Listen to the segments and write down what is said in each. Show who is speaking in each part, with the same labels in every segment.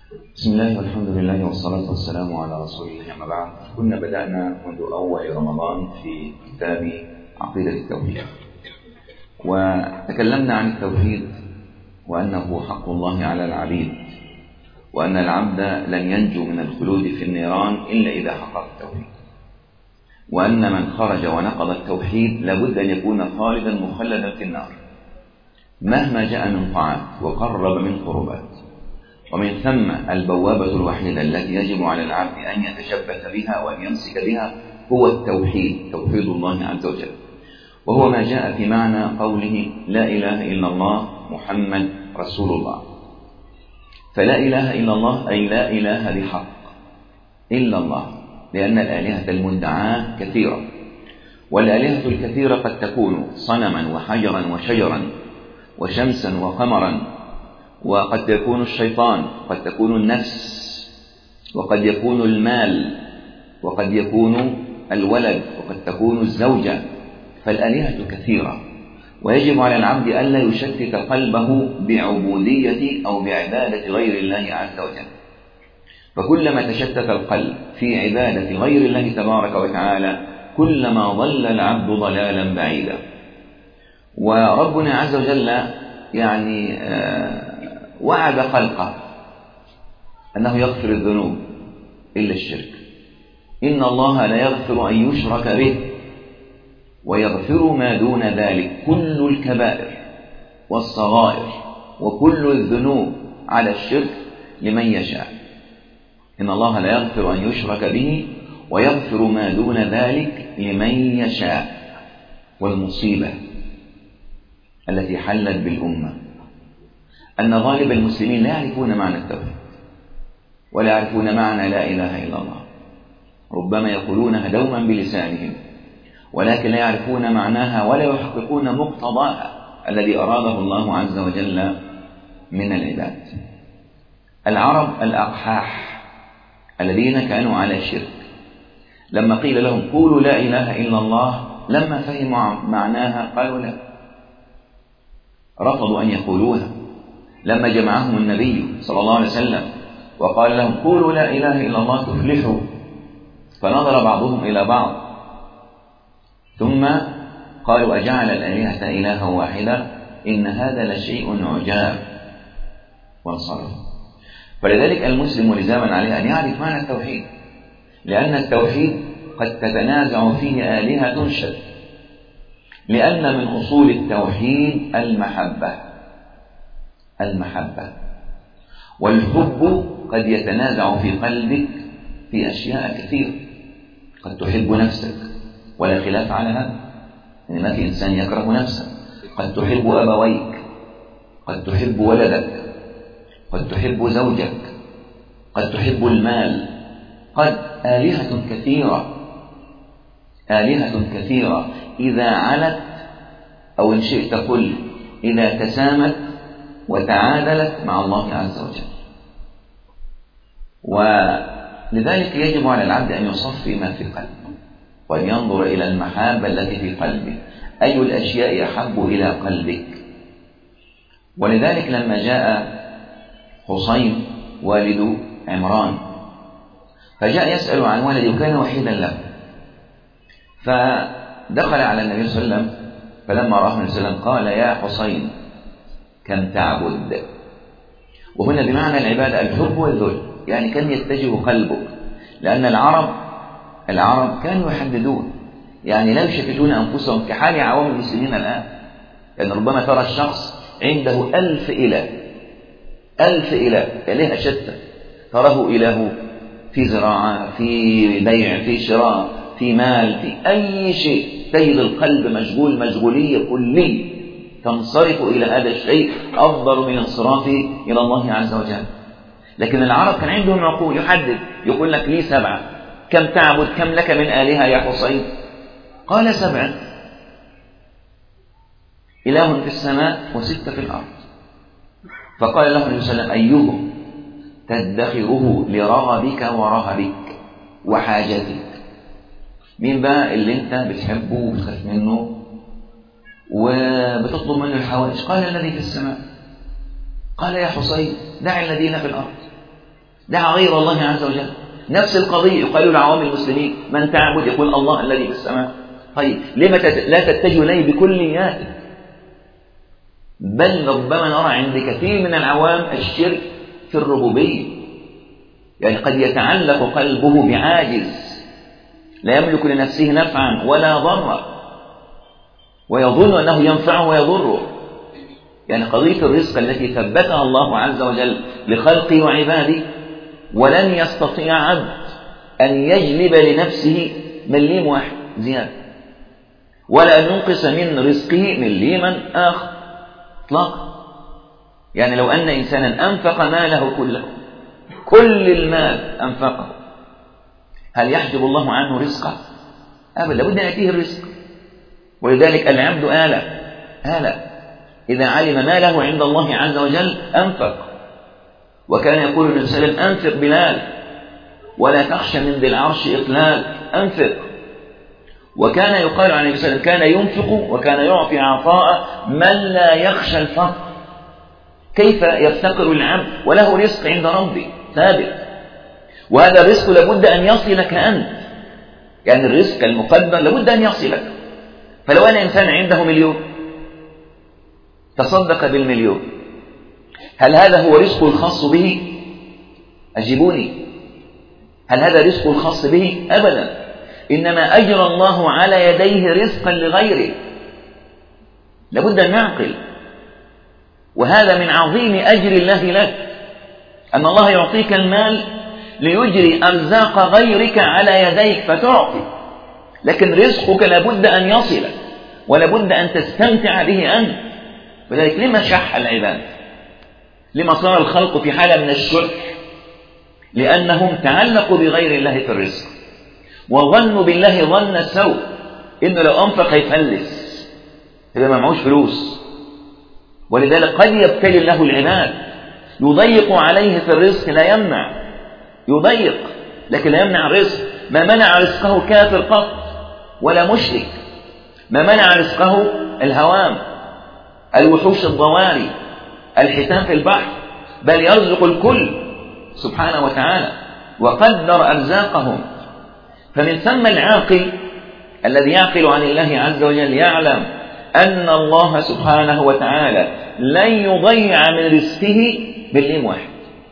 Speaker 1: بسم الله والحمد لله والصلاة والسلام على رسول الله. أما بعد، كنا بدأنا منذ أول رمضان في كتاب عقيدة التوحيد، وتكلمنا عن التوحيد وأنه حق الله على العبيد، وأن العبد لن ينجو من الخلود في النيران إلا إذا حقق التوحيد، وأن من خرج ونقض التوحيد لابد أن يكون خالدا مخلدا في النار مهما جاء من طاعات وقرب من قربات. ومن ثم البوابة الوحيدة التي يجب على العبد أن يتشبث بها وأن يمسك بها هو التوحيد، توحيد الله عز وجل، وهو ما جاء في معنى قوله لا إله إلا الله محمد رسول الله. فلا إله إلا الله أي لا إله بحق إلا الله، لأن الآلهة المدعاة كثيرة، والآلهة الكثيرة قد تكون صنما وحجرا وشجرا وشمسا وقمرا، وقد يكون الشيطان، قد تكون النفس، وقد يكون المال، وقد يكون الولد، وقد تكون الزوجة. فالآلهة كثيرة، ويجب على العبد ألا يشتت قلبه بعبودية أو بعبادة غير الله عز وجل. فكلما تشتت القلب في عبادة غير الله تبارك وتعالى كلما ضل العبد ضلالا بعيدا. وربنا عز وجل وعد خلقه أنه يغفر الذنوب إلا الشرك. إن الله لا يغفر أن يشرك به ويغفر ما دون ذلك، كل الكبائر والصغائر وكل الذنوب على الشرك لمن يشاء. إن الله لا يغفر أن يشرك به ويغفر ما دون ذلك لمن يشاء. والمصيبة التي حلت بالأمة أن غالب المسلمين لا يعرفون معنى التوحيد ولا يعرفون معنى لا إله إلا الله، ربما يقولونها دوما بلسانهم ولكن لا يعرفون معناها ولا يحققون مقتضاها الذي أراده الله عز وجل من العباد. العرب الأقحاح الذين كانوا على الشرك لما قيل لهم قولوا لا إله إلا الله لما فهموا معناها قالوا لا، رفضوا أن يقولوها. لما جمعهم النبي صلى الله عليه وسلم وقال لهم قولوا لا إله إلا الله تفلحوا، فنظر بعضهم إلى بعض ثم قالوا أجعل الآلهة إلها واحدة إن هذا لشيء عجاب، وانصرف. فلذلك المسلم لزاما عليه أن يعرف معنى التوحيد، لأن التوحيد قد تتنازع فيه آلهة شتى، لأن من أصول التوحيد المحبة، والحب قد يتنازع في قلبك في أشياء كثيرة. قد تحب نفسك ولا خلاف على هذا، يعني ما في إنسان يكره نفسه. قد تحب أبويك، قد تحب ولدك، قد تحب زوجك، قد تحب المال، قد آلهة كثيرة إذا علت أو إن شئت قل إذا تسامت وتعادلت مع الله عز وجل. ولذلك يجب على العبد أن يصفي ما في قلبه وأن ينظر إلى المحبة التي في قلبه، أي الأشياء أحب إلى قلبك. ولذلك لما جاء حسين والد عمران فجاء يسأل عن ولده وكان وحيدا له، فدخل على النبي صلى الله عليه وسلم، فلما رآه النبي صلى الله عليه وسلم قال يا حسين كم تعبد. وهنا بمعنى العبادة الحب والذل، يعني كم يتجه قلبك، لأن العرب كانوا يحددون، يعني لا يشتتون أنفسهم كحال عوام المسلمين الآن. لأن ربما ترى الشخص عنده 1000 إله إله شتى، تراه إله في زراعة، في بيع، في شراء، في مال، في أي شيء، تجد القلب مشغول مشغولية كلية تنصرف إلى هذا الشيء أفضل من الانصراف إلى الله عز وجل. لكن العرب كان عندهم عقول يحدد، يقول لك لي 7. كم تعبد؟ كم لك من آلهة يا حسين؟ قال 7، إله في السماء و6 في الأرض. فقال له النبي صلى الله عليه وسلم أيهم تدخره لرغبك ورهبك وحاجتك؟ مين بقى اللي انت بتحبه وبتخاف منه وبتطلب منه الحوائج؟ قال الذي في السماء. قال يا حسين دع الذين في الأرض. دعا غير الله عز وجل. نفس القضية يقال لعوام المسلمين من تعبد يقول الله الذي في السماء. طيب لما لا تتجه إليه بكلياته؟ بل ربما نرى عند كثير من العوام الشرك في الربوبية. يعني قد يتعلق قلبه بعاجز لا يملك لنفسه نفعا ولا ضرا ويظن أنه ينفعه ويضره. يعني قضية الرزق التي ثبتها الله عز وجل لخلقه وعباده، ولن يستطيع عبد أن يجلب لنفسه مليم واحد زيادة ولا أن ينقص من رزقه مليما آخر اطلاقا. يعني لو أن إنسانا أنفق ماله كله، كل المال أنفقه، هل يحجب الله عنه رزقه؟ أبدا، لابد أن يأتيه الرزق. ولذلك العبد آلة إذا علم ما له عند الله عز وجل أنفق. وكان يقول النبي صلى الله عليه وسلم أنفق بلال ولا تخشى من ذي العرش إقلال، أنفق. وكان يقال عن النبي صلى الله عليه وسلم كان ينفق وكان يعطي عطاء من لا يخشى الفقر. كيف يفتقر العبد وله رزق عند ربه ثابت؟ وهذا الرزق لابد أن يصلك أنت، يعني الرزق المقدر لابد أن يصلك. فلو أن إنسان عنده 1,000,000 تصدق بال1,000,000، هل هذا هو رزقه الخاص به؟ أجيبوني، هل هذا رزقه الخاص به؟ أبدا، إنما أجرى الله على يديه رزقا لغيره. لابد أن نعقل، وهذا من عظيم أجر الله لك، أن الله يعطيك المال ليجري أرزاق غيرك على يديك فتعطي، لكن رزقك لابد أن يصل ولابد أن تستمتع به أنت. ولذلك لما شح العباد؟ لما صار الخلق في حالة من الشح؟ لأنهم تعلقوا بغير الله في الرزق وظنوا بالله ظن السوء، إنه لو أنفق يفلس، إذا ما معوش فلوس. ولذلك قد يبتلي الله العباد، يضيق عليه في الرزق، لا يمنع، يضيق لكن لا يمنع الرزق. ما منع رزقه كافر قط ولا مشرك، ما منع رزقه الهوام، الوحوش الضواري، الحيتان في البحر، بل يرزق الكل سبحانه وتعالى وقدر أرزاقهم. فمن ثم العاقل الذي يعقل عن الله عز وجل يعلم أن الله سبحانه وتعالى لن يضيع من رزقه بالليم واحد،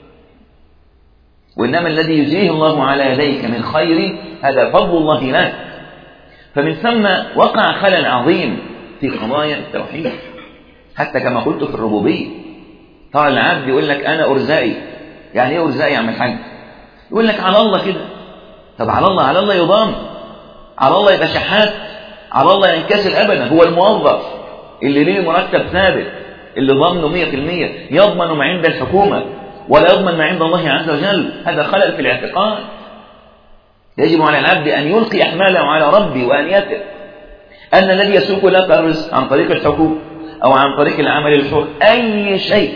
Speaker 1: وإنما الذي يجريه الله على يديك من خير هذا فضل الله لك. فمن ثم وقع خلل عظيم في قضايا التوحيد، حتى كما قلت في الربوبية. طبعا العبد يقول لك أنا أرزائي. يعني إيه أرزائي يا عم الحاج؟ يقول لك على الله كده. طب على الله يضام، على الله يبقى شحات، على الله ينكسر أبدا. هو الموظف اللي ليه مرتب ثابت، اللي ضمنه 100%، يضمن ما عند الحكومة ولا يضمن ما عند الله عز وجل. هذا خلل في الاعتقاد. يجب على العبد أن يلقي أحماله على ربه وأن يثق أن الذي يسوق لك الرزق عن طريق الحكومة أو عن طريق العمل الحر أي شيء،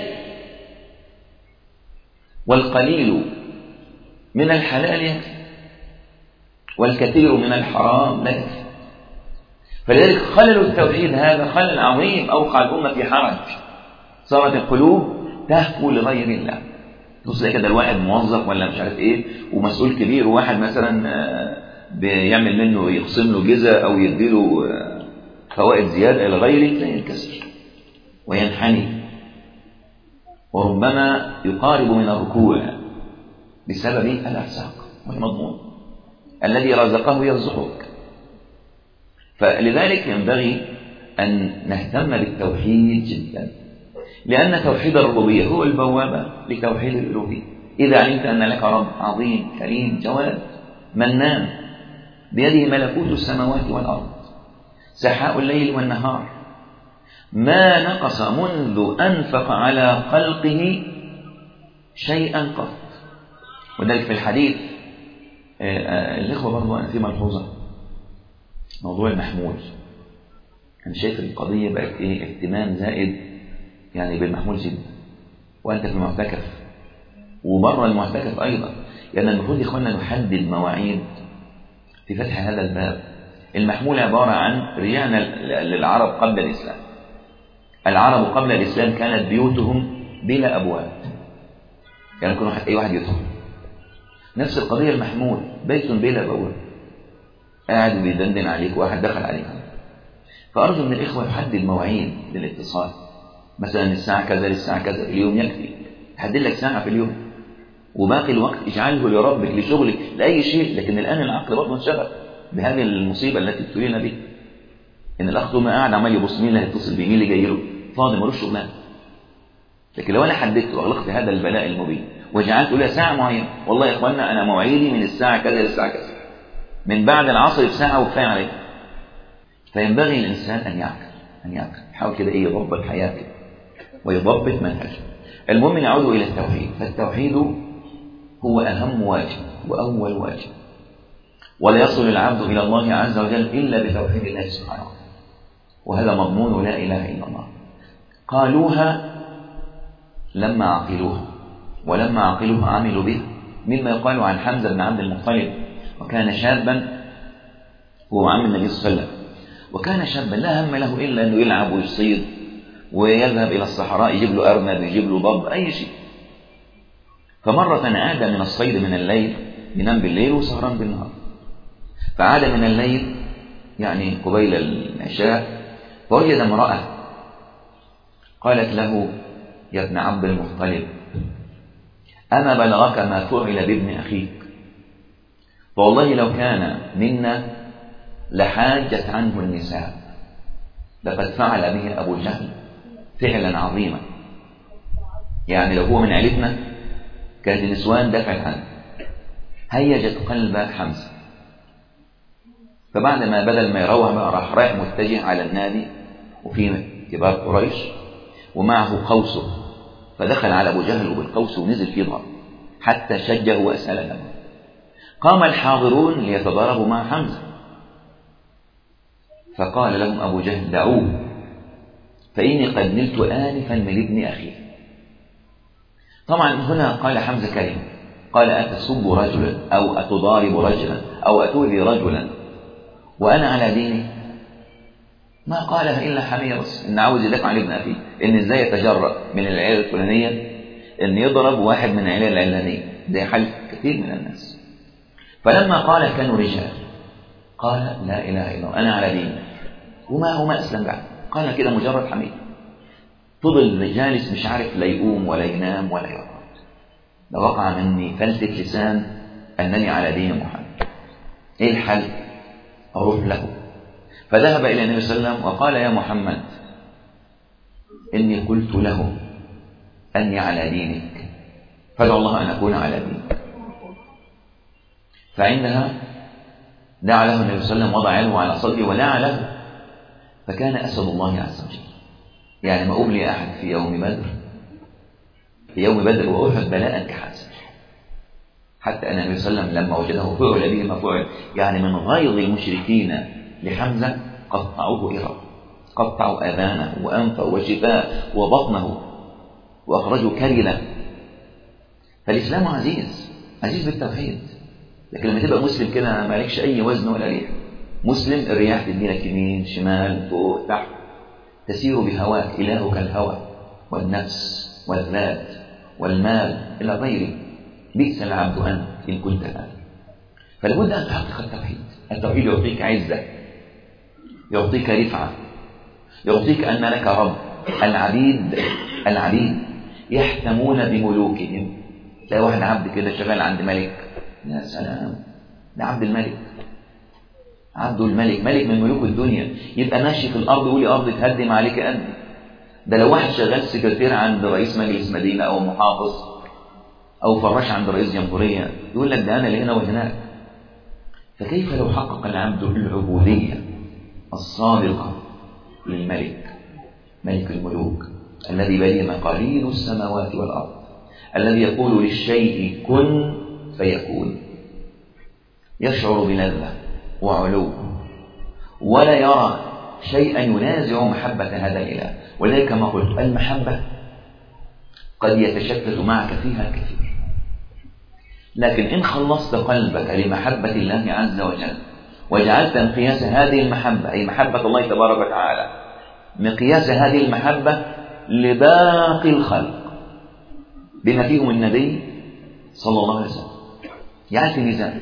Speaker 1: والقليل من الحلال يكفي والكثير من الحرام لا يكفي. فلذلك خلل التوحيد هذا خلل عظيم أوقع الأمة في حرج. صارت القلوب تهفو لغير الله. بص كده الواحد موظف ولا مش عارف ايه ومسؤول كبير، وواحد مثلا بيعمل منه يقسم له جزء او يديله فوائد زياده الى غيره، لا ينكسر وينحني وربما يقارب من الركوع بسبب الارزاق والمضمون. الذي رزقه يرزقك. فلذلك ينبغي ان نهتم بالتوحيد جدا، لأن توحيد الربوبية هو البوابة لتوحيد الألوهية. إذا علمت أن لك رب عظيم كريم جواد منان بيده ملكوت السماوات والأرض، سحاء الليل والنهار، ما نقص منذ أنفق على خلقه شيئا قط. وذلك في الحديث الإخوة برضو أنا في ملحوظة، موضوع المحمول. أنا شايف القضية بقت اهتمام زائد يعني بالمحمول جدا، وأنت في المعتكف وبره المعتكف أيضا. لأن المفروض يا إخواننا نحدد مواعيد في فتح هذا الباب. المحمول عبارة عن رجعنا للعرب قبل الإسلام. العرب قبل الإسلام كانت بيوتهم بلا أبواب، كان يكون أي واحد يدخل نفس القضية المحمول، بيت بلا بواب، قاعد بيدندن عليك واحد دخل عليك. فأرجو من الإخوة يحدد مواعيد للاتصال، مثلا الساعة كذا للساعة كذا في اليوم يكفي، تحدد لك ساعة في اليوم، وباقي الوقت اجعله لربك لشغلك لأي شيء. لكن الآن العقل برضه انشغل بهذه المصيبة التي ابتلينا بها، إن الأخ ما قاعد عمال يبص مين اللي هيتصل بيه، مين اللي جاي له، فاضي ملوش شغلانة. لكن لو أنا حددت وأغلقت هذا البلاء المبين وجعلت له ساعة معينة، والله يا إخواننا أنا موعدي من الساعة كذا للساعة كذا، من بعد العصر بساعة وكفاية عليه. فينبغي الإنسان أن يعقل يحاول كده يضبط حياته ويضبط منهجه. المهم نعود إلى التوحيد. فالتوحيد هو أهم واجب وأول واجب، ولا يصل العبد إلى الله عز وجل إلا بتوحيد الله سبحانه وتعالى، وهذا مضمون لا إله إلا الله. قالوها لما عقلوها، ولما عقلوها عملوا بها، مما يقال عن حمزة بن عبد المطلب، وكان شابا، هو عم النبي صلى الله عليه وسلم، وكان شابا لا هم له إلا أنه يلعب ويصيد ويذهب إلى الصحراء يجيب له أرنب يجيب له ضب أي شيء. فمرة عاد من الصيد من الليل، ينام بالليل وسهران بالنهار، فعاد من الليل يعني قبيل العشاء فوجد امرأة قالت له: يا ابن عبد المطلب، أما بلغك ما فعل بابن أخيك؟ فوالله لو كان منا لحاجت عنه النساء، لقد فعل به أبو جهل فعلا عظيما. يعني لو هو من عيلتنا كانت النسوان دفعت عنه. هيجت قلب حمزة، فبعد ما بدل ما يروح بقى رايح متجه على النادي، وفي كبار قريش ومعه قوسه، فدخل على أبو جهل وبالقوس ونزل فيه ضرب حتى شجه وأسأل دمه. قام الحاضرون ليتضاربوا مع حمزة، فقال لهم أبو جهل: دعوه فإني قد نلت آنفا من ابن أخي. طبعا هنا قال حمزة كلمة، قال: أتسب رجلا أو أتضارب رجلا أو أتؤذي رجلا وأنا على ديني؟ ما قالها إلا حمية بس، إن عاوز يدافع عن ابن أخيه، إن إزاي يتجرأ من العيلة الفلانية إن يضرب واحد من العيلة العلانية، ده حل كثير من الناس. فلما قال كانوا رجال، قال: لا إله إلا الله، أنا على ديني، وما أسلم بعد، قال كده مجرد حمية. فضل جالس مش عارف لا يقوم ولا ينام ولا يقعد. لو وقع مني فلتة لسان أنني على دين محمد، إيه الحل؟ أروح له. فذهب إلى النبي صلى الله عليه وسلم وقال: يا محمد، إني قلت له أني على دينك، فادعو الله أن أكون على دينك. فعندها دعا له النبي صلى الله عليه وسلم، وضع يده على صدره ودعا له، فكان أسد الله عز وجل. يعني ما أبلي أحد في يوم بدر وأحد بلاء كحاسب، حتى أن النبي صلى الله عليه وسلم لما وجده فعل به ما فعل، يعني من غيظ المشركين لحمزة قطعوه إرب، قطعوا أذانه وأنفه وشفاه وبطنه وأخرجوا كرله. فالإسلام عزيز بالتوحيد. لكن لما تبقى مسلم كده ما عليكش أي وزن ولا ريح، مسلم الرياح تديلك يمين شمال فوق تحت، تسير بهواك، إلهك الهوى والنفس والذات والمال إلى غيره، بئس العبد أنت إن كنت هذا. فلابد أن تحقق التوحيد. التوحيد يعطيك عزة، يعطيك رفعة، يعطيك أن لك رب. العبيد يحتمون بملوكهم. تلاقي واحد عبد كده شغال عند ملك، يا سلام، ده عبد الملك، عبد الملك، ملك من ملوك الدنيا، يبقى ماشي في الأرض يقول لي أرض تهدم عليك أنت. ده لو واحد شغال سكرتير عند رئيس مجلس مدينة أو محافظ أو فراش عند رئيس جمهورية يقول لك ده أنا لهنا وهناك. فكيف لو حقق العبد العبودية الصادقة للملك، ملك الملوك الذي بيده مقاليد السماوات والأرض، الذي يقول للشيء كن فيكون، يشعر بلذة وعلو ولا يرى شيئا ينازع محبة هذا الإله. ولذلك كما قلت المحبة قد يتشتت معك فيها كثير، لكن إن خلصت قلبك لمحبة الله عز وجل وجعلت مقياس هذه المحبة، أي محبة الله تبارك وتعالى، مقياس هذه المحبة لباقي الخلق بما فيهم النبي صلى الله عليه وسلم، يعني في ميزان.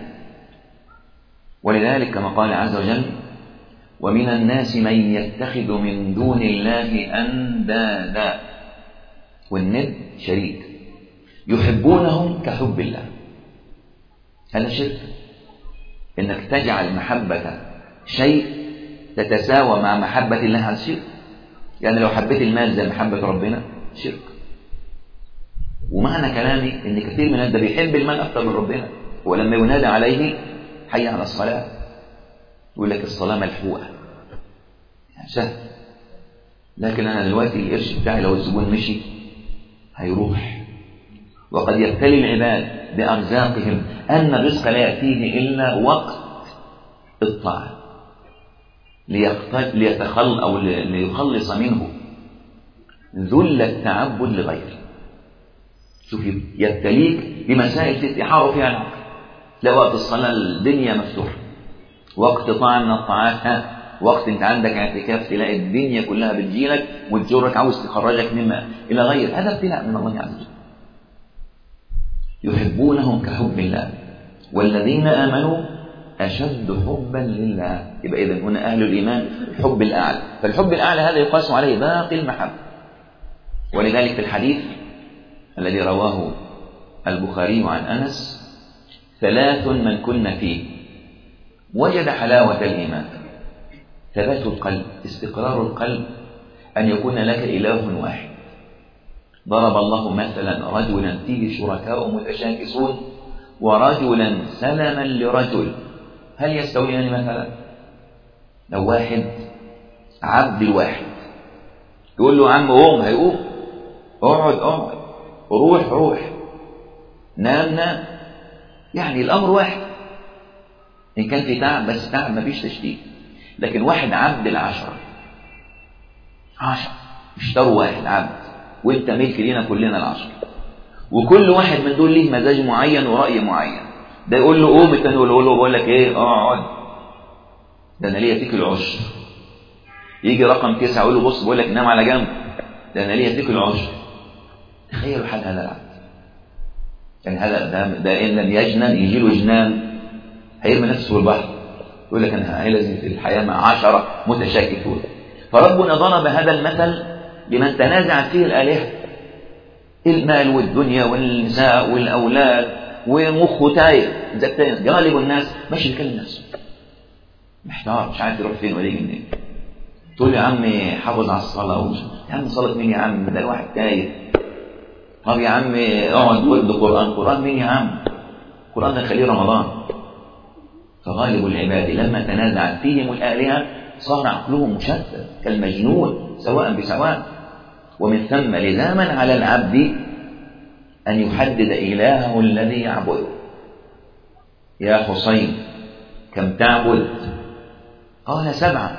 Speaker 1: ولذلك كما قال عز وجل: ومن الناس من يتخذ من دون الله أندادا، والند شريك، يحبونهم كحب الله. هذا شرك، إنك تجعل محبة شيء تتساوى مع محبة الله عز وجل. يعني لو حبيت المال زي محبة ربنا شرك. ومعنى كلامي إن كثير من الناس بيحب المال أكثر من ربنا، ولما ينادى عليه حي على الصلاة يقول لك الصلاة ملحوقة، يعني سهل. لكن أنا دلوقتي القرش بتاعي لو الزبون مشي هيروح. وقد يبتلي العباد بأرزاقهم أن الرزق لا يأتيه إلا وقت الطاعة ليخلص منه ذل التعبد لغيره. شوف، يبتليك بمسائل تتحار فيها العقل. لا، وقت الصلاة الدنيا مفتوحة، وقت طاعة من الطاعات، وقت انت عندك اعتكاف تلاقي الدنيا كلها بتجيلك وتجرك عاوز تخرجك مما إلى غير. هذا ابتلاء من الله عز وجل. يحبونهم كحب الله والذين آمنوا أشد حبا لله. يبقى إذن هنا أهل الإيمان الحب الأعلى. فالحب الأعلى هذا يقاس عليه باقي المحبة. ولذلك في الحديث الذي رواه البخاري عن أنس: 3 من كن فيه وجد حلاوة الإيمان: ثبات القلب، استقرار القلب، أن يكون لك إله واحد. ضرب الله مثلا رجلا فيه شركاء متشاكسون ورجلا سلما لرجل، هل يستويان مثلا؟ لو واحد عبد الواحد يقول له: عم قوم، هيقوم. اقعد، روح، نام، يعني الأمر واحد. إن كان في تعب، بس تعب ما فيش تشتيت. لكن واحد عبد 10 اشتروا واحد عبد، وانت ملك لينا كلنا 10، وكل واحد من دول ليه مزاج معين ورأي معين. ده يقول له قوم، التاني يقول له بقول لك ايه، اقعد، ده انا ليا فيك العشر. يجي رقم 9 يقول له بص بقول لك نام على جنب، ده انا ليا فيك العشر. تخيلوا حال هذا العبد. يعني هذا ده ان لم يجنن يجي له جنان، هيرمي نفسه في البحر. يقول لك انا لازم في الحياه مع 10 متشاكسون. فربنا ضرب هذا المثل لمن تنازعت فيه الآلهة، المال والدنيا والنساء والأولاد ومخه تايه. غالب الناس ماشي بيكلم نفسه، محتار، مش عارف يروح فين ولا يجي منين. تقول يا عمي حافظ على الصلاة، يا عم صلاة مين يا عم، ده الواحد تايه. طب يا عم اقعد ورد قرآن مين يا عم، القرآن ده خليه رمضان. فغالب العباد لما تنازعت فيهم الآلهة صار عقلهم مشتت كالمجنون سواء بسواء. ومن ثم لزاما على العبد أن يحدد إلهه الذي يعبده. يا حسين كم تعبد؟ قال 7.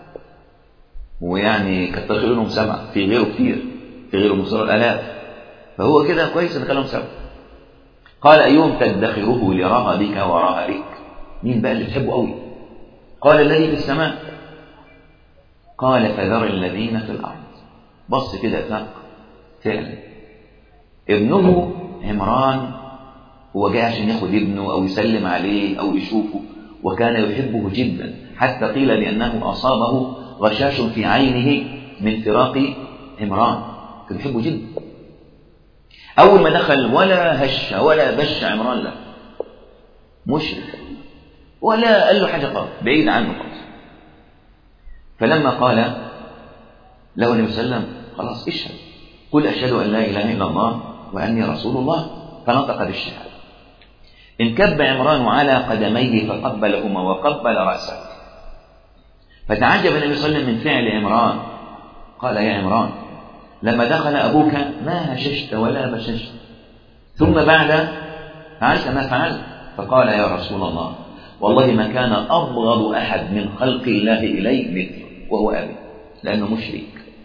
Speaker 1: ويعني كتر لهم 7، في غيره كتير، في غيره مصر الآلاف، فهو كده كويس ان كلام 7. قال أيهم تدخره لرهبك ورهبك؟ مين بقى اللي تحبه قوي؟ قال الذي في السماء. قال فذر الذين في الأرض. بص كده فعلا ابنه عمران هو جاء عشان ياخد ابنه أو يسلم عليه أو يشوفه، وكان يحبه جدا، حتى قيل بأنه أصابه غشاش في عينه من فراق عمران. كان يحبه جدا. أول ما دخل ولا هش ولا بش عمران له، مشرك، ولا قال له حاجة خالص، بعيد عنه خالص. فلما قال له النبي صلى الله عليه وسلم خلاص اشهد، قل أشهد أن لا إله إلا الله وأني رسول الله، فنطق بالشهادة. انكب عمران على قدميه فقبلهما وقبل رأسه. فتعجب النبي صلى الله عليه وسلم من فعل عمران. قال يا عمران لما دخل أبوك ما هششت ولا بششت، ثم بعد فعلت ما فعلت. فقال يا رسول الله والله ما كان أبغض أحد من خلق الله إلي مثله، وهو أبي، لأنه مشرك.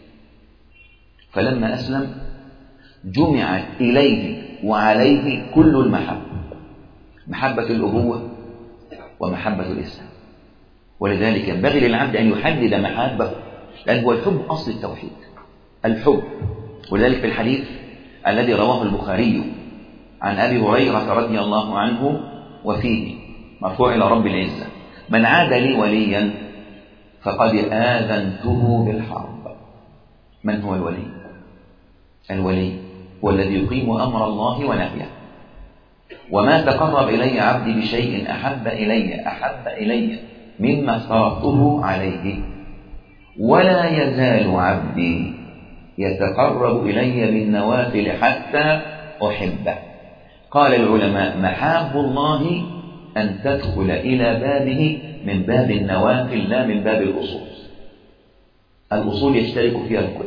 Speaker 1: فلما أسلم جمعت إليه وعليه كل المحبة، محبة الأبوة ومحبة الإسلام. ولذلك ينبغي للعبد أن يحدد محبه، لأن هو الحب أصل التوحيد، الحب. ولذلك في الحديث الذي رواه البخاري عن أبي هريرة رضي الله عنه وفيه مرفوع إلى رب العزة: من عاد لي وليا فقد آذنته بالحرب. من هو الولي؟ الولي هو الذي يقيم أمر الله ونهيه. وما تقرب إلي عبدي بشيء أحب إلي مما افترضته عليه، ولا يزال عبدي يتقرب إلي بالنوافل حتى أحبه. قال العلماء: محاب الله أن تدخل إلى بابه من باب النوافل لا من باب الأصول. الأصول يشترك فيها الكل،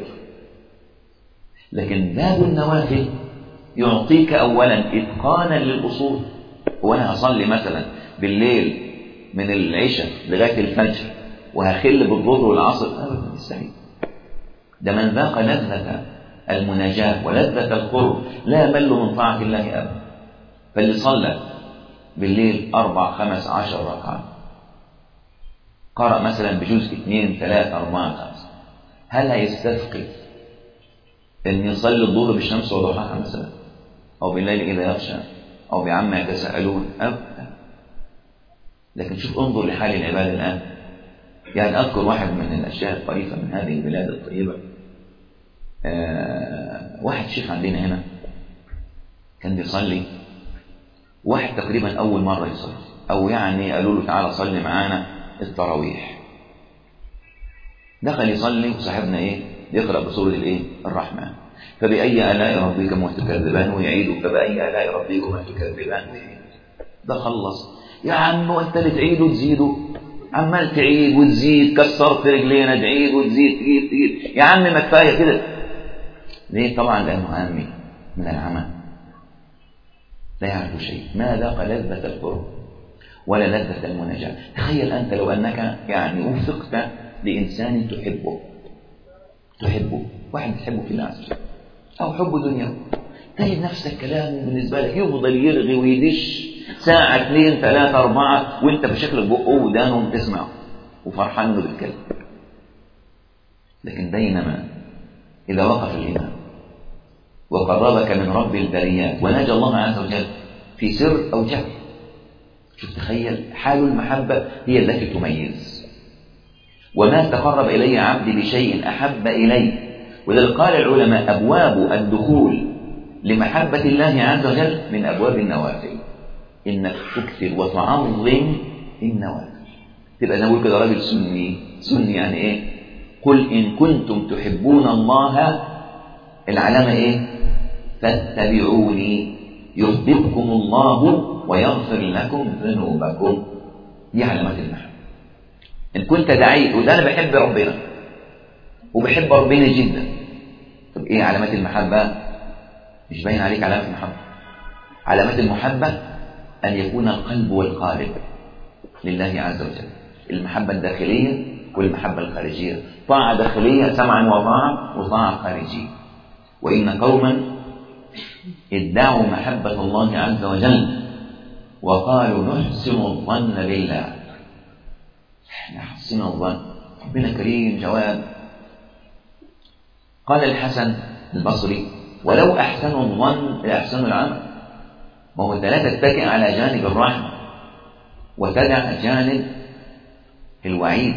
Speaker 1: لكن باب النوافل يعطيك أولا إتقانا للأصول. وأنا هصلي مثلا بالليل من العشاء لغاية الفجر وهخل بالظهر والعصر؟ أبدا، مستحيل. ده من ذاق لذة المناجاة ولذة القرب لا يمل من طاعة الله أبدا. فاللي صلى بالليل 4 5 10 ركعات، قرأ مثلا بجزء 2 3 4 5، هل هيستثقل أن يصلي الظهر بالشمس وضحاها مثلا، أو بالليل إذا يغشى، أو بعما يتساءلون؟ أبدا. لكن شوف، انظر لحال العباد الآن. يعني أذكر واحد من الأشياء الطريفة من هذه البلاد الطيبة، واحد شيخ عندنا هنا كان بيصلي، واحد تقريبا أول مرة يصلي، أو يعني قالوا له تعالى صلي معانا التراويح. دخل يصلي وصاحبنا يقرأ بسورة الرحمن: فبأي آلاء ربكما تكذبان، ويعيد: فبأي آلاء ربكما تكذبان. ده خلص. يا عم وانت اللي تعيد وتزيده، عمال تعيد وتزيد، كسرت رجلينا، تعيد وتزيد، تجيب. يا عم ما كفايه كده. ليه؟ طبعا لانه عامي من العمى، لا يعرف شيء، ما ذاق لذة القرب ولا لذة المناجاة. تخيل أنت لو أنك يعني وفقت لإنسان تحبه، واحد تحبه في الله عز وجل، أو حب دنيا، تجد نفسك كلامه بالنسبة لك يفضل يرغي ويدش ساعة 2 3 4، وانت بشكل بقه ودانهم تسمعه وفرحان انه بيتكلم. لكن بينما إذا وقف الإمام وقربك من رب البريات ونجى الله عز وجل في سر أو جهر، شوف تخيل حال المحبة هي التي تميز. وما تقرب إلي عبدي بشيء أحب إلي. ولذلك قال العلماء: أبواب الدخول لمحبة الله عز وجل من أبواب النوافل، إنك تكثر وتعظم النوافل. تبقى نقول كده راجل سني يعني قل إن كنتم تحبون الله، العلامة فاتبعوني يحببكم الله ويغفر لكم ذنوبكم. دي علامات المحبة. إن كنت دعيت وده أنا بحب ربنا وبحب ربنا جدا، طب إيه علامات المحبة؟ مش باين عليك علامات المحبة. علامات المحبة أن يكون القلب والقالب لله عز وجل، المحبة الداخلية والمحبة الخارجية، طاعة داخلية سمعا وطاعة، وطاعة خارجية. وإن قوما ادعوا محبة الله عز وجل وقالوا نحسن الظن بالله. نحسن الظن، ربنا كريم جواد. قال الحسن البصري: ولو أحسنوا الظن لأحسنوا العمل. ما هو أنت لا تتكئ على جانب الرحمة وتدع جانب الوعيد.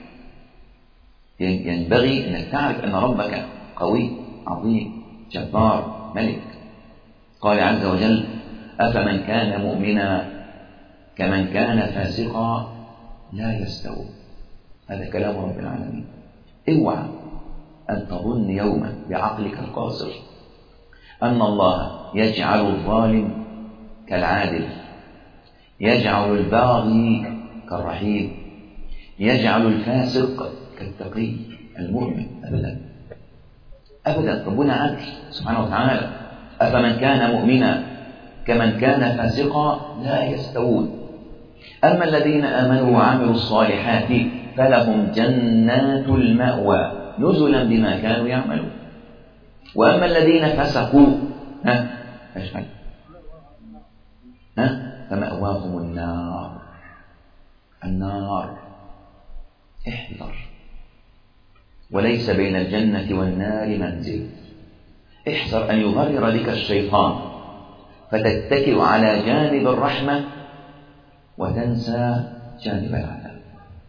Speaker 1: ينبغي أنك تعرف أن ربك قوي عظيم جبار ملك. قال عز وجل: أفمن كان مؤمنا كمن كان فاسقا لا يستوون. هذا كلام رب العالمين. اوعى أن تظن يوما بعقلك القاصر أن الله يجعل الظالم كالعادل، يجعل الباغي كالرحيم، يجعل الفاسق كالتقي المؤمن. أبدا أبدا، ربنا عدل سبحانه وتعالى. أفمن كان مؤمنا كمن كان فاسقا لا يستوون. أما الذين آمنوا وعملوا الصالحات فلهم جنات المأوى نزلا بما كانوا يعملون. وأما الذين فسقوا فمأواهم النار. احذر، وليس بين الجنة والنار منزل. احذر أن يغرر بك الشيطان فتتكئ على جانب الرحمة وتنسى جانب العذاب.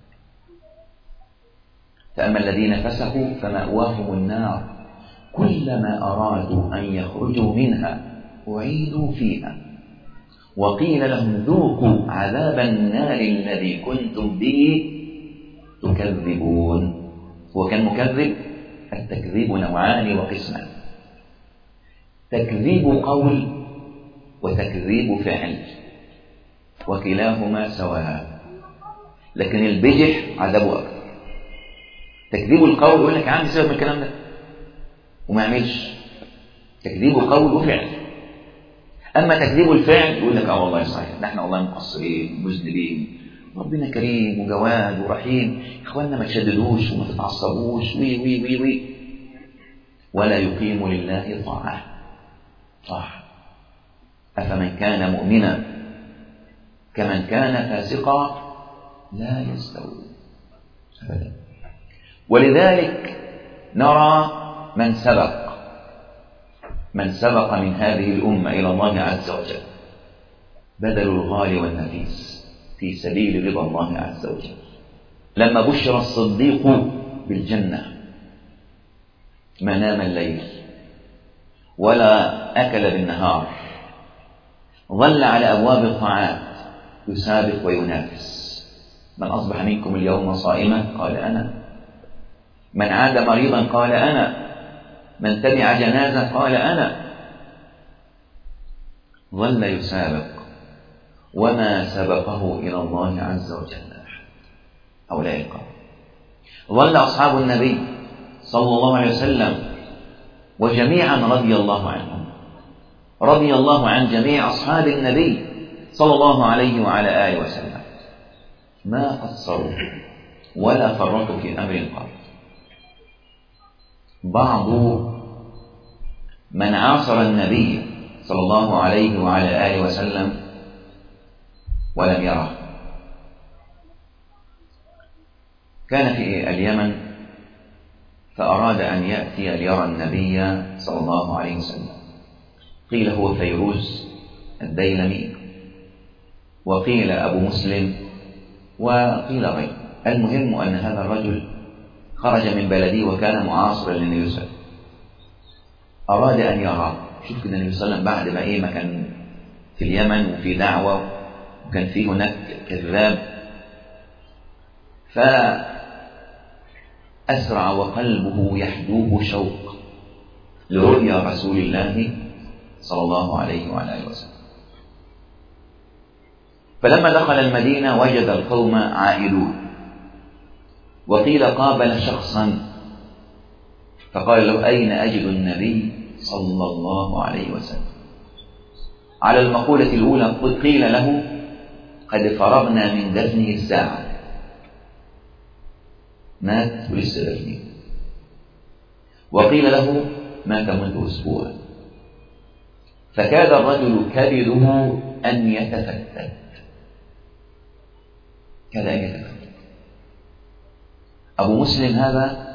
Speaker 1: فأما الذين فسقوا فمأواهم النار كلما أرادوا أن يخرجوا منها أعيدوا فيها وقيل لهم ذوقوا عذاب النار الذي كنتم به تكذبون. هو كان مكذب. التكذيب نوعان وقسمان: تكذيب قول وتكذيب فعل، وكلاهما سواء، لكن البجح عذابه أكثر. تكذيب القول يقول لك يا عم سيبك من الكلام ده وما يعملش، تكذيب قول وفعل. أما تكذيب الفعل يقول لك والله صحيح، نحن والله مقصرين مذنبين، ربنا كريم وجواد ورحيم، إخواننا ما تشددوش وما تتعصبوش وي وي وي وي، ولا يقيم لله طاعة. أفمن كان مؤمنا كمن كان فاسقا لا يستوون أبدا. ولذلك نرى من سبق من هذه الأمة إلى الله عز وجل بذلوا الغالي والنفيس في سبيل رضا الله عز وجل. لما بشر الصديق بالجنة ما نام الليل ولا أكل بالنهار، ظل على أبواب الطاعات يسابق وينافس. من أصبح منكم اليوم صائما قال أنا، من عاد مريضا قال أنا، من تبع جنازة قال أنا. ظل يسابق وما سبقه إلى الله عز وجل هؤلاء القوم. ظل أصحاب النبي صلى الله عليه وسلم وجميعا رضي الله عنهم، رضي الله عن جميع أصحاب النبي صلى الله عليه وعلى آله وسلم، ما قصروا ولا فرطوا في أمر قط. بعض من عاصر النبي صلى الله عليه وعلى آله وسلم ولم يره، كان في اليمن فأراد أن يأتي ليرى النبي صلى الله عليه وسلم. قيل هو فيروز الديلمي، وقيل أبو مسلم، وقيل غير. المهم أن هذا الرجل خرج من بلده وكان معاصرا للنبي صلى الله عليه وسلم، أراد أن يرى. شوف كده النبي صلى الله عليه وسلم بعد ما كان في اليمن وفي دعوة وكان في هناك كذاب، فأسرع وقلبه يحدوه شوق لرؤيا رسول الله صلى الله عليه وعلى آله وسلم. فلما دخل المدينة وجد القوم عائلون، وقيل قابل شخصا فقال له أين أجد النبي صلى الله عليه وسلم؟ على المقولة الأولى قيل له قد فرغنا من دفنه الساعة، مات ولسه دفنه. وقيل له مات منذ أسبوع. فكاد الرجل كبده أن يتفتت، كاد أن يتفتت. أبو مسلم هذا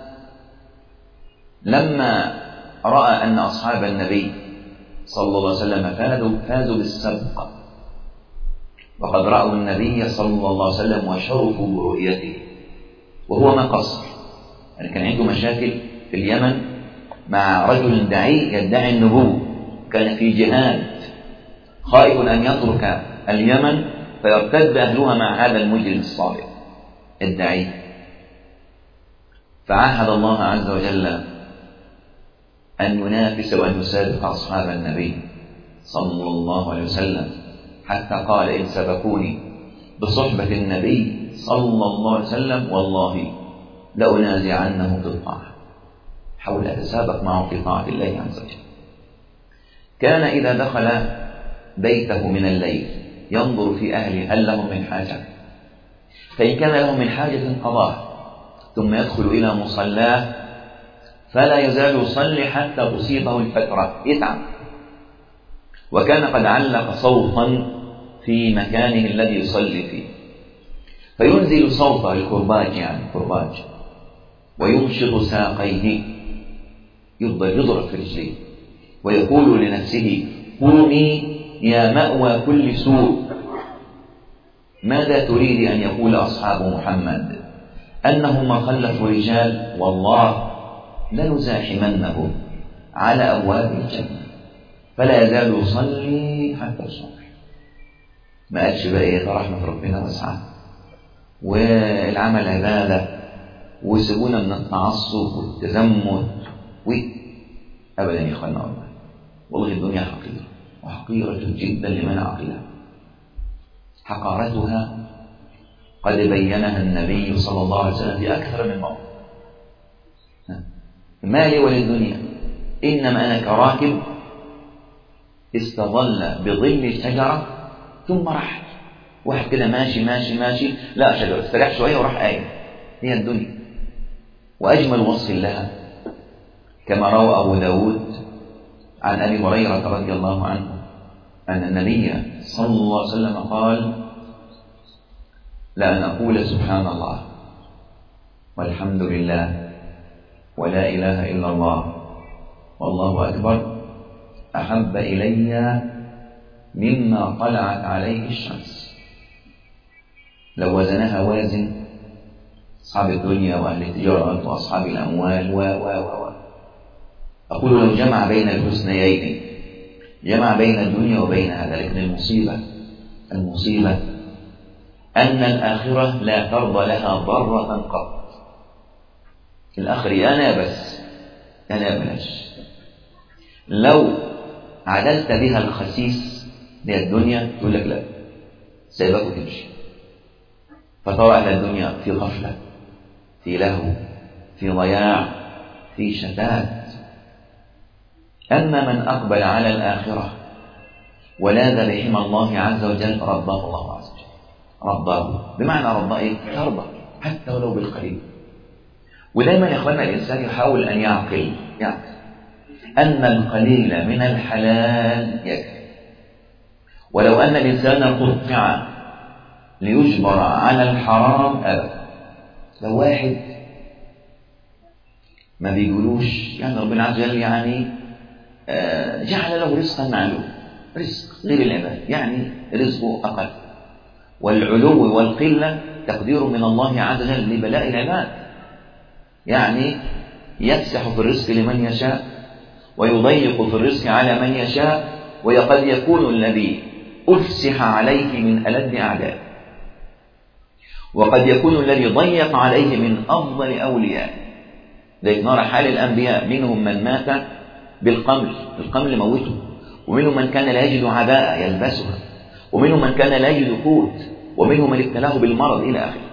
Speaker 1: لما رأى أن أصحاب النبي صلى الله عليه وسلم فازوا بالسبق، وقد رأوا النبي صلى الله عليه وسلم وشرفوا برؤيته وهو ما قصر، يعني كان عنده مشاكل في اليمن مع رجل دعي يدعي النبوة، كان في جهاد خائف أن يترك اليمن فيرتد أهلها مع هذا المجرم الصالح الدعي. فعاهد الله عز وجل أن ينافس وأن يسابق أصحاب النبي صلى الله عليه وسلم، حتى قال إن سبقوني بصحبة النبي صلى الله عليه وسلم والله لأنازعنه في الطاعة، حاول أتسابق معه في طاعة الله عز وجل. كان إذا دخل بيته من الليل ينظر في أهله هل لهم من حاجة، فإن كان لهم من حاجة قضاه، ثم يدخل إلى مصلاه فلا يزال يصلي حتى تصيبه الفترة، يتعب. وكان قد علق صوتا في مكانه الذي يصلي فيه، فينزل صوته الكرباج، يعني كرباج، وينشط ساقيه، يضرب في رجليه، ويقول لنفسه قومي يا مأوى كل سوء، ماذا تريد أن يقول أصحاب محمد؟ أنهم ما خلفوا رجال والله لنزاحمنهم على أبواب الجنة فلا يزال يصلي حتى الصبح. ما قالش بقى إيه رحمة ربنا واسعة والعمل عبادة وسيبونا من التعصب والتزمت أبدا يا إخوانا. والله الدنيا حقيرة وحقيرة جدا لمن عقلها. حقارتها قد بينها النبي صلى الله عليه وسلم في أكثر من موضع. ما لي وللدنيا إنما أنا كراكب استظل بظل شجرة ثم رحل. واحد كده ماشي ماشي ماشي لا شجرة استريح شوية وراح قايم. هي الدنيا. وأجمل وصف لها كما روى أبو داود عن أبي هريرة رضي الله عنه أن النبي صلى الله عليه وسلم قال: لأن أقول سبحان الله والحمد لله ولا إله إلا الله والله أكبر أحب إلي مما طلعت عليه الشمس. لو وزنها وازن أصحاب الدنيا وأهل التجارة وأصحاب الأموال أقول لو جمع بين الحسنيين جمع بين الدنيا وبين هذا. لكن المصيبة أن الآخرة لا ترضى لها ضرة قط. الآخر أنا بس أنا بلاش. لو عدلت بها الخسيس للدنيا تقول لك لا سيبك وتمشي. فترى أهل الدنيا في غفلة في لهو في ضياع في شتات. أما من أقبل على الآخرة ولاذ بحمى الله عز وجل رضاه الله عز وجل. رضاه بمعنى رضاه إيه؟ ترضى حتى ولو بالقليل. ودائما يا إخوانا الإنسان يحاول أن يعقل أن القليل من الحلال يكفي. ولو أن الإنسان قطع ليجبر على الحرام أبدا. لو واحد ما بيقولوش يعني ربنا عز وجل يعني جعل له رزقا معلوم، رزق غير العباد، يعني رزقه أقل، والعلو والقلة تقدير من الله عز وجل لبلاء العباد. يعني يفسح في الرزق لمن يشاء ويضيق في الرزق على من يشاء. وقد يكون الذي أفسح عليه من ألد أعداء، وقد يكون الذي ضيق عليه من أفضل أولياء. لذلك نرى حال الأنبياء منهم من مات بالقمل موته، ومنهم من كان لا يجد عباءة يلبسها، ومنهم من كان لا يجد قوت، ومنهم من ابتلاه بالمرض إلى آخره.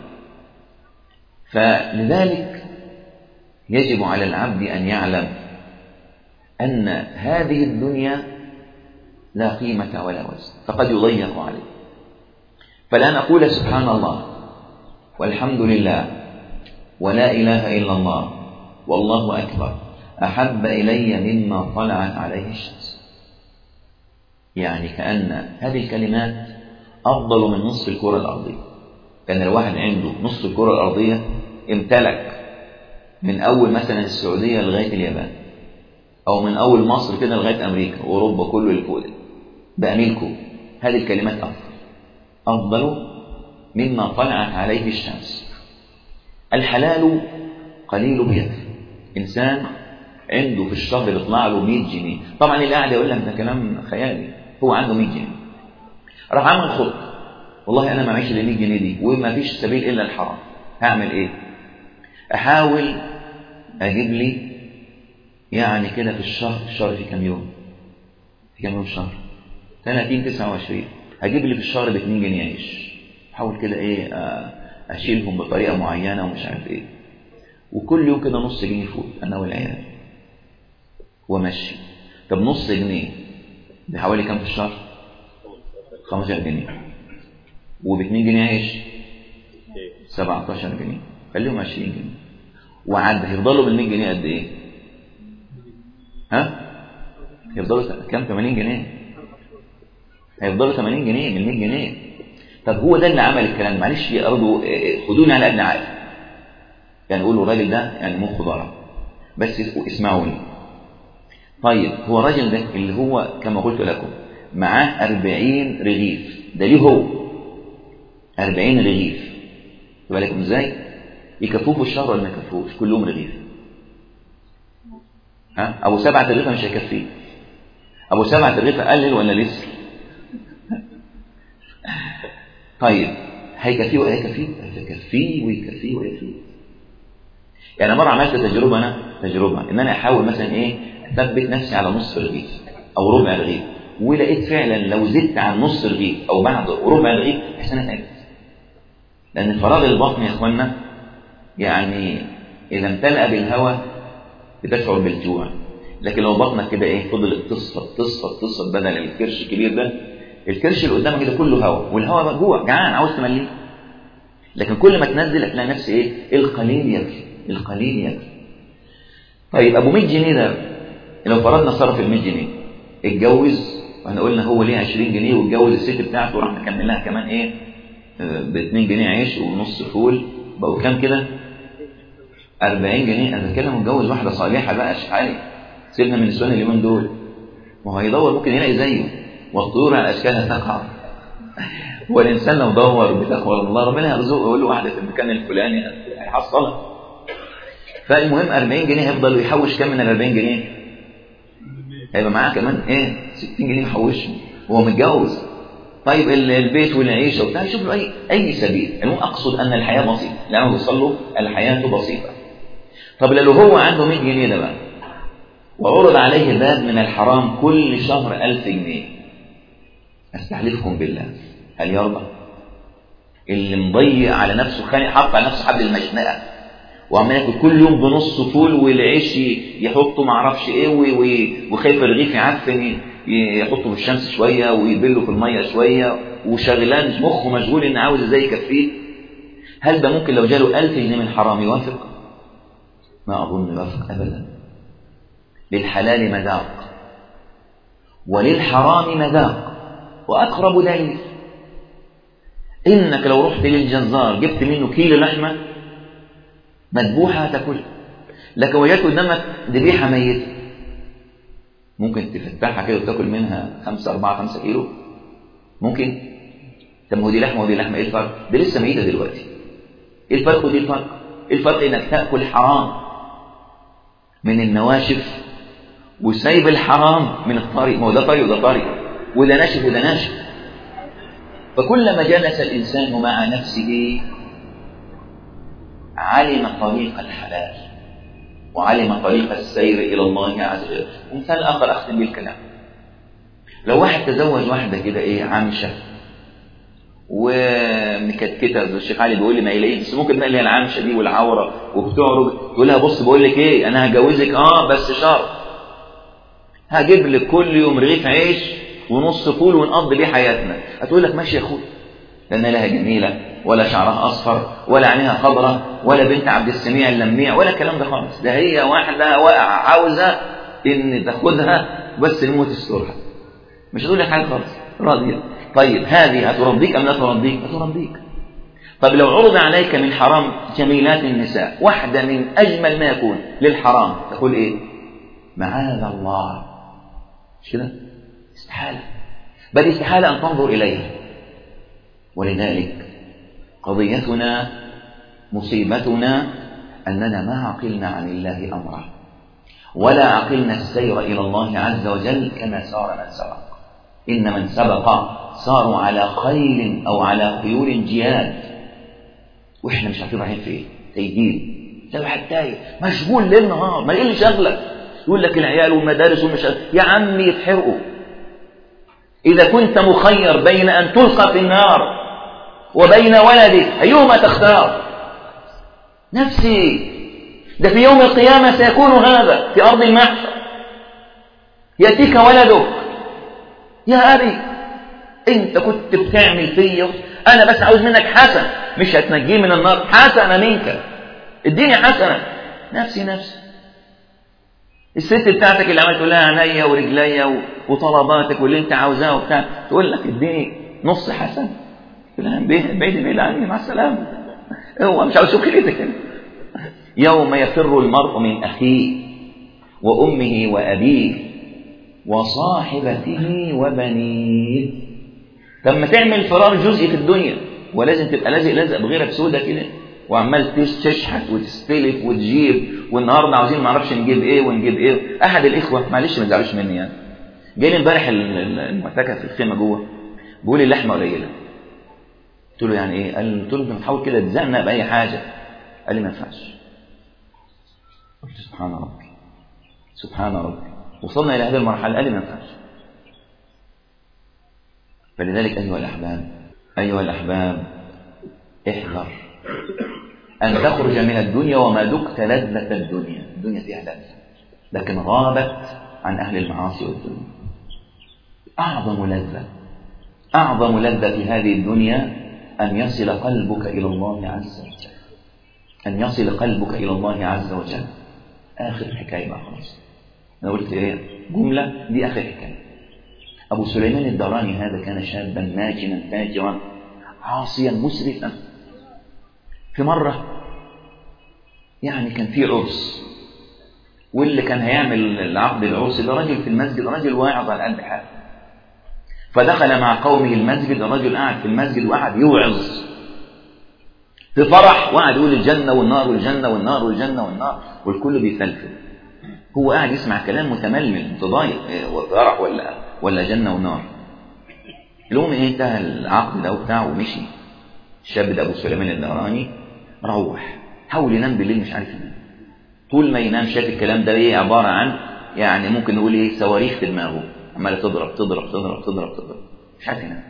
Speaker 1: فلذلك يجب على العبد أن يعلم أن هذه الدنيا لا قيمة ولا وزن، فقد يضيق عليه. فلا نقول سبحان الله والحمد لله ولا إله إلا الله والله أكبر أحب إلي مما طلعت عليه الشمس. يعني كأن هذه الكلمات أفضل من نصف الكرة الأرضية. كان الواحد عنده نصف الكرة الأرضية امتلك من أول مثلا السعودية لغاية اليابان، أو من أول مصر كده لغاية أمريكا وأوروبا كله اللي فوق ده بقى ملكه. هذه الكلمات أفضل مما طلعت عليه الشمس. الحلال قليل بيكفي. إنسان عنده في الشهر بيطلع له 100 جنيه. طبعا اللي قاعد يقول لك ده كلام خيالي، هو عنده 100 جنيه راح عمل خطة، والله أنا ما معيش ال 100 جنيه دي وما فيش سبيل إلا الحرام. هعمل إيه؟ أحاول أجيب لي يعني كده في الشهر في كم يوم؟ في كم يوم الشهر؟ 30-29. هجيب لي في الشهر ب2 جنيه عيش. أحاول كده إيه أشيلهم بطريقة معينة ومش عارف إيه. وكل يوم كده نص جنيه فوق أنا والعيال ومشي. طب نص جنيه بحوالي كم في الشهر؟ 15 جنيه. وب2 جنيه عيش 17 جنيه. خليهم 20 جنيه. وعد هيفضلوا بال100 جنيه قد إيه؟ ها؟ هيفضلوا كم؟ 80 جنيه. هيفضلوا 80 جنيه من 100 جنيه. طب هو ده اللي عمل الكلام. معلش برضه خدوني على قد عقل. يعني يقولوا الراجل ده يعني مخه ضرب، بس اسمعوني. طيب هو الراجل ده اللي هو كما قلت لكم معاه 40 رغيف، ده ليه هو 40 رغيف، خد بالكم ازاي؟ يكفوه في الشهر ولا ما يكفوش؟ كلهم رغيف. ابو 7 رغيفه مش هيكفيه. ابو 7 رغيفه قلل ولا لسه؟ طيب هيكفيه وهيكفيه؟ هيكفيه ويكفيه ويكفيه. يعني مره عملت تجربه ان انا احاول مثلا ايه اثبت نفسي على نصف رغيف او ربع رغيف، ولقيت فعلا لو زدت عن نص رغيف او بعد ربع رغيف احسن اتعبت. لان فراغ البطن يا اخوانا يعني اذا امتلأ بالهواء بتشعر بالجوع، لكن لو بطنك كده ايه فضلت تصفط بدل الكرش الكبير ده، الكرش اللي قدامك ده كله هواء، والهواء جوع جعان عاوز تمليه. لكن كل ما تنزل هتلاقي نفس ايه القليل يكفي، القليل يكفي. طيب ابو 100 جنيه ده لو فرضنا صرف ال 100 جنيه اتجوز، واحنا قلنا هو ليه 20 جنيه واتجوز الست بتاعته وراح مكمل لها كمان ايه ب 2 جنيه عيش ونص فول، بقوا كام كده؟ 40 جنيه. انا بتكلم متجوز واحده صالحه بقى شحالي، سيبنا من النسوان اليومين دول، ما هو هيدور ممكن يلاقي زيه، والطيور على اشكالها تقع. والانسان لو دور بتقوى الله ربنا يرزقه يقول له واحده في المكان الفلاني هيحصلها. فالمهم 40 جنيه هيفضل يحوش كام من ال 40 جنيه؟ هيبقى معاه كمان ايه 60 جنيه يحوشهم وهو متجوز. طيب البيت والعيشه وبتاع يشوف له اي سبيل. المهم اقصد ان الحياه بسيطه، لما بيوصل له الحياه بسيطه. طب لو هو عنده 100 جنيه ده بقى وعرض عليه باب من الحرام كل شهر 1000 جنيه، استحلفكم بالله هل يرضى؟ اللي مضيق على نفسه خانق حط على نفسه حبل المشنقه وعمال ياكل كل يوم بنص فول والعيش يحطه ما اعرفش ايه وخايف الرغيف يعفن يحطه في الشمس شويه ويبله في الميه شويه وشغلان مخه مشغول ان عاوز ازاي يكفيه، هل ده ممكن لو جاله 1000 جنيه من حرام يوافق؟ ما اظن يوافق ابدا. للحلال مذاق وللحرام مذاق، واقرب دليل انك لو رحت للجزار جبت منه كيلو لحمه مذبوحه هتاكلها، لكن وجدت قدامك ذبيحه ميته ممكن تفتحها كده وتاكل منها 5 كيلو ممكن. طب ما هو دي لحمه ودي لحمه، ايه الفرق؟ دي لسه ميته دلوقتي، ايه الفرق ودي الفرق؟ الفرق انك تاكل حرام من النواشف وسايب الحرام من الطري، ما هو ده طري وده طري وده ناشف وده ناشف. فكلما جلس الانسان مع نفسه علم طريق الحلال وعلم طريق السير إلى الله عز وجل. ومثال آخر أختم بالكلام، لو واحد تزوج واحدة كده إيه عمشة ومكتكتة زي الشيخ علي بيقول لي ما يلاقيه، بس ممكن نقل العمشة دي والعورة وبتعرج تقول لها بص بقول لك إيه أنا هجوزك بس شرط هجيب لك كل يوم رغيف عيش ونص فول ونقضي بيه حياتنا. هتقول لك ماشي يا أخوي، لأن لها جميلة ولا شعرها أصفر ولا عينيها خضرة ولا بنت عبد السميع اللميع ولا الكلام ده خالص، ده هي واحدة واقعة عاوزة إن تاخدها بس الموت يسترها، مش هتقول لك حاجة خالص، راضية. طيب هذه هترضيك أم لا ترضيك؟ هترضيك. طب لو عرض عليك من حرام جميلات النساء واحدة من أجمل ما يكون للحرام تقول إيه؟ معاذ الله، مش كده؟ استحالة، بل استحالة أن تنظر إليها. ولذلك قضيتنا مصيبتنا أننا ما عقلنا عن الله أمره ولا عقلنا السير إلى الله عز وجل كما سار من سبق. إن من سبق صاروا على خيل أو على خيول جياد وإحنا مش عارفين رايحين فين، تايهين. لو واحد تايه مشغول ليل نهار، ما إيه اللي شغلك؟ يقول لك العيال والمدارس والمشاغل، يا عمي يتحرقوا. إذا كنت مخير بين أن تلقى في النار وبين ولدك أيهما تختار؟ نفسي. ده في يوم القيامة سيكون هذا في أرض المحشر، يأتيك ولدك يا أبي أنت كنت بتعمل فيا، أنا بس عاوز منك حسنة، مش هتنجيه من النار، حسنة منك، اديني حسنة. نفسي. الست بتاعتك اللي عملت تقول لها عينيا ورجليا وطلباتك واللي انت عاوزاه وبتاع، تقول لك اديني نص حسنة، تقول لها بعيد عني مع السلامة، هو مش عاوز اشوف خليتك. يوم يفر المرء من أخيه وأمه وأبيه وصاحبته وبنيه. لما تعمل فرار جزئي في الدنيا ولازم تبقى لازق بغيرك سودة كده، وعمال تشحت وتستلف وتجيب، والنهارده عاوزين ما اعرفش نجيب ايه ونجيب ايه. احد الاخوه، معلش ما تزعلوش مني يعني، جاي لي امبارح المعتكف في الخيمه جوه، بيقول لي اللحمه قليله. قلت له يعني ايه؟ قلت له انت بتحاول كده تزنق باي حاجه. قال لي ما ينفعش. قلت سبحان ربي سبحان ربي، وصلنا الى هذه المرحله. قال لي ما ينفعش. فلذلك ايها الاحباب احذر ان تخرج من الدنيا وما ذقت لذة الدنيا فيها لذة، لكن غابت عن اهل المعاصي والذنوب. اعظم لذة في هذه الدنيا ان يصل قلبك الى الله عز وجل. اخر الحكايه بقى خلاص، انا قلت ايه جمله دي اخر الحكايه. ابو سليمان الداراني هذا كان شابا ناجما فاجرا عاصيا مسرفا. في مره يعني كان في عرس، واللي كان هيعمل العقد العرس ده رجل في المسجد، رجل واعظ على قد حاله. فدخل مع قومه المسجد، الرجل قاعد في المسجد وقعد يوعظ في فرح، وقعد يقول الجنه والنار والجنه والنار والجنه والنار، والكل بيفلفل. هو قاعد يسمع كلام متململ متضايق، فرح ولا جنه ونار. المهم انتهى العقد ده وبتاع ومشي. الشاب ده ابو سليمان الداراني روح حاول ينام بالليل، مش عارف ينام. طول ما ينام شاف الكلام ده ايه عباره عن يعني ممكن نقول ايه صواريخ في دماغه عماله تضرب تضرب تضرب تضرب تضرب، مش عارف ينام.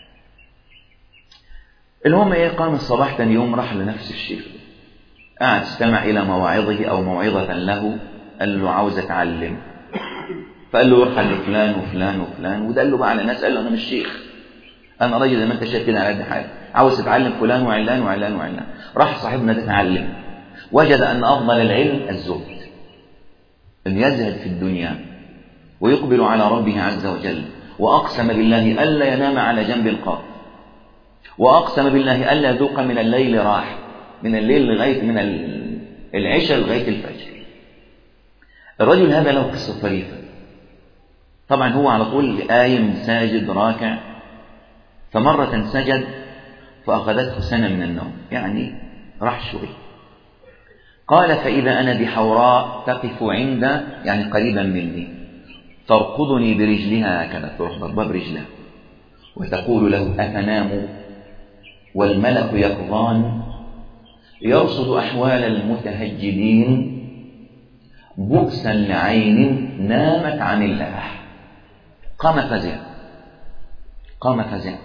Speaker 1: المهم ايه قام الصباح تاني يوم راح لنفس الشيخ، قاعد استمع الى مواعظه او موعظه له، قال له عاوز اتعلم. فقال له ارحل لفلان وفلان وفلان، ودله بقى على ناس. قال له انا مش شيخ، انا راجل زي ما انت شايف كده على قد حالي، عاوز تتعلم فلان وعلان وعلان وعلان. راح صاحبنا ده اتعلم، وجد ان افضل العلم الزهد، ان يزهد في الدنيا ويقبل على ربه عز وجل. واقسم بالله الا ينام على جنب قط، واقسم بالله الا يذوق من الليل راح، من الليل لغايه من العشاء لغايه الفجر. الرجل هذا له قصه طريفه. طبعا هو على طول قايم ساجد راكع، فمره سجد فاخذته سنه من النوم، يعني راح شوي. قال فاذا انا بحوراء تقف عند يعني قريبا مني، تركضني برجلها هكذا، تروح ضربها برجلها وتقول له أتنام والملك يقظان، يرصد أحوال المتهجدين، بؤسا لعين نامت عن الله. قام فزع.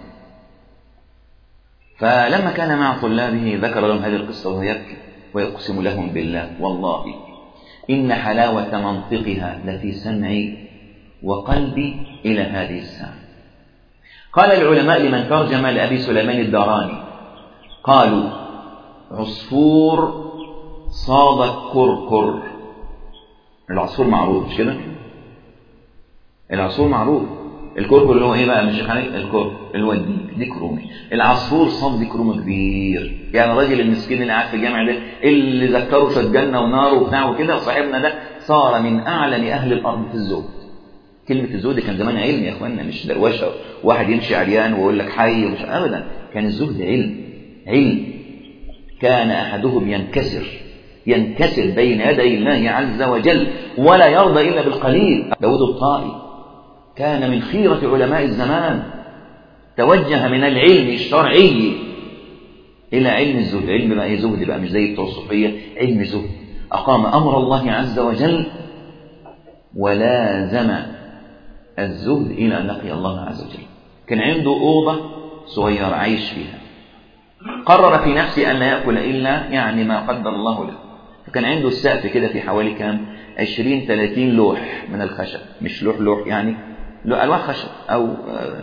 Speaker 1: فلما كان مع طلابه ذكر لهم هذه القصة وهو يبكي ويقسم لهم بالله والله إن حلاوة منطقها لفي سمعي وقلبي إلى هذه الساعة. قال العلماء لمن ترجم لأبي سليمان الداراني قالوا عصفور صاد كركر. العصفور معروف مش كده؟ العصفور معروف. الكركر اللي هو ايه بقى؟ مش خانق الكركر اللي هو ديك رومي. العصفور صاد ديك رومي كبير، يعني الراجل المسكين اللي قاعد في الجامع ده اللي ذكره في الجنه ونار وبتاع وكده، صاحبنا ده صار من اعلم اهل الارض في الزهد. كلمه الزهد كان زمان علم يا اخوانا، مش دروشه واحد يمشي عريان ويقول لك حي ومش ابدا. كان الزهد علم. كان احدهم ينكسر بين يدي الله عز وجل ولا يرضى الا بالقليل. داود الطائي كان من خيرة علماء الزمان، توجه من العلم الشرعي إلى علم الزهد. علم بقى زهد بقى، مش زي بتوع الصوفية، علم زهد. أقام أمر الله عز وجل ولازم الزهد إلى أن لقي الله عز وجل. كان عنده أوضة صغيرة عايش فيها، قرر في نفسه أن لا يأكل إلا يعني ما قدر الله له. فكان عنده السقف كده في حوالي كام 20-30 لوح من الخشب، مش لوح يعني ألواح خشب أو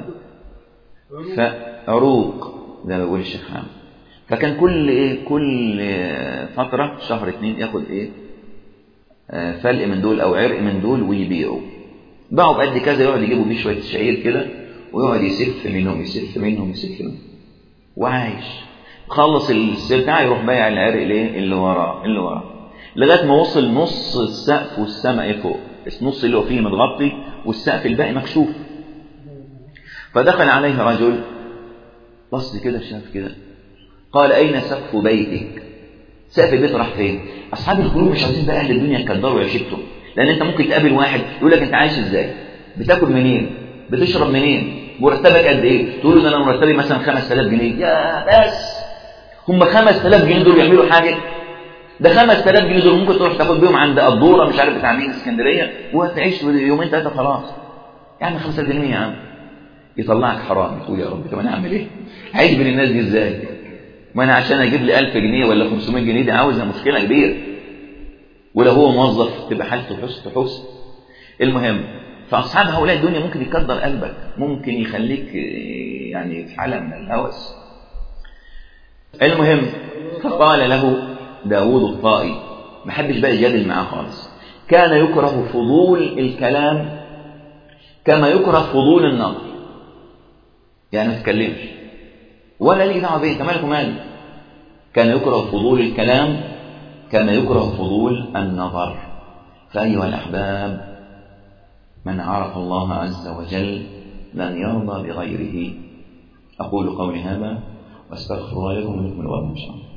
Speaker 1: عروق زي ما بيقول الشيخ حامد. فكان كل فترة شهر 2 ياخد فلق من دول أو عرق من دول ويبيعوا. باعوا بقد كذا، يقعد يجيبوا بيه شوية شعير كده ويقعد يسف منهم وعايش. خلص السبتاع يروح بايع العرق اللي وراه لغاية ما وصل نص السقف والسماء فوق، النص اللي هو فيه متغطي والسقف الباقي مكشوف. فدخل عليه رجل بص كده شاف كده، قال أين سقف بيتك؟ سقف البيت راح فين؟ أصحاب القلوب مش عايزين بقى أهل الدنيا يكدروا ويشتوا، لأن أنت ممكن تقابل واحد يقول لك أنت عايش إزاي؟ بتاكل منين؟ بتشرب منين؟ مرتبك قد إيه؟ تقول له أنا مرتبي مثلا 5000 جنيه. يا بس هم 5000 جنيه دول يعملوا حاجة؟ ده 5000 جنيه دول ممكن تروح تاخد بيهم عند الدورة مش عارف بتاع مين اسكندرية وتعيش يومين ثلاثة خلاص. يعني 5000 جنيه يا عم يطلعك حرام، تقول يا رب طب انا اعمل ايه؟ هعيش بين الناس دي ازاي؟ ما انا عشان اجيب لي 1000 جنيه ولا 500 جنيه دي عاوزها مشكله كبيره، ولو هو موظف تبقى حالته حس. المهم فاصحاب هؤلاء الدنيا ممكن يكدر قلبك، ممكن يخليك يعني في حاله من الهوس. المهم فقال له داوود الطائي، ما حدش بقى يجادل معاه خالص، كان يكره فضول الكلام كما يكره فضول النظر. يعني ما تتكلمش ولا ليك دعوه بيه، انت مالك ومالي. كان يكره فضول الكلام كما يكره فضول النظر. فأيها الأحباب، من عرف الله عز وجل لن يرضى بغيره. أقول قولي هذا واستغفر الله لكم ولكم الوالد إن شاء الله.